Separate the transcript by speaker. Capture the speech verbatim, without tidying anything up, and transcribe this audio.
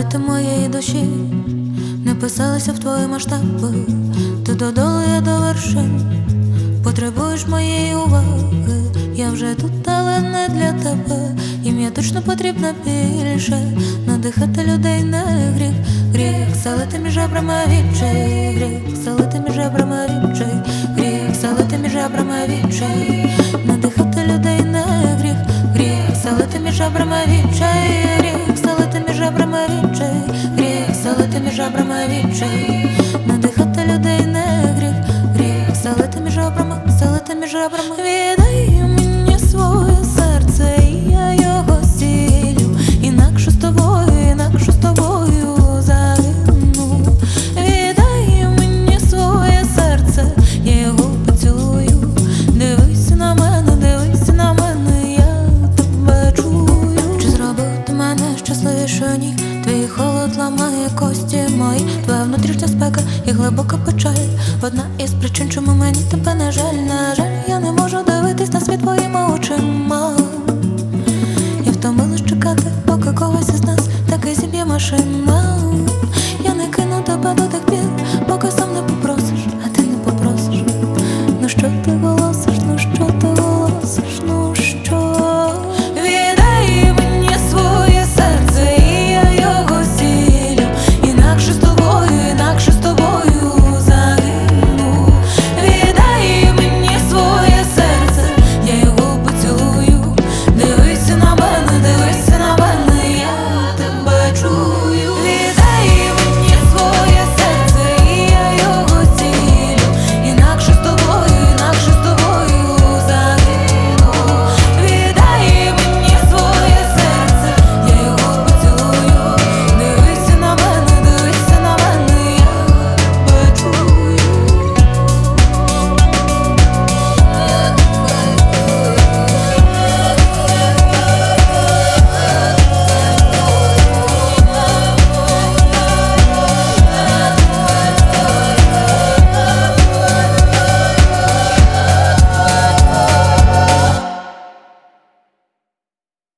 Speaker 1: карти моєї душі не писалися в твої масштаби. Ти додолу, я до вершин, потребуєш моєї уваги. Я вже тут, але не для тебе. Їм я точно потрібна більше. Надихати людей не гріх. Гріх селити між жебрами відчай. Гріх селити між жебрами відчай. Гріх селити між жебрами відчай. Надихати людей не гріх. Гріх селити між жебрами відчай. Гріх селити між жебрами відчай. Гріх селити між жебрами відчай. Надихати людей не гріх. Гріх селити між жебрами, селити між жебрами. Віддай мені своє серце, і я його зцілю. Інакше з тобою, інакше з тобою загину. Віддай мені своє серце, я його поцілую. Дивись на мене, дивись на мене, я тебе чую. Чи зробив ти мене щасливіше, ні? Твій холод ламає кості мої. Твоя внутрішня спека і глибока печаль. Одна із причин, чому мені тебе не жаль. На жаль, я не можу дивитись на світ твоїми очима. Я втомилась чекати, поки когось із нас таки зіб'є машина.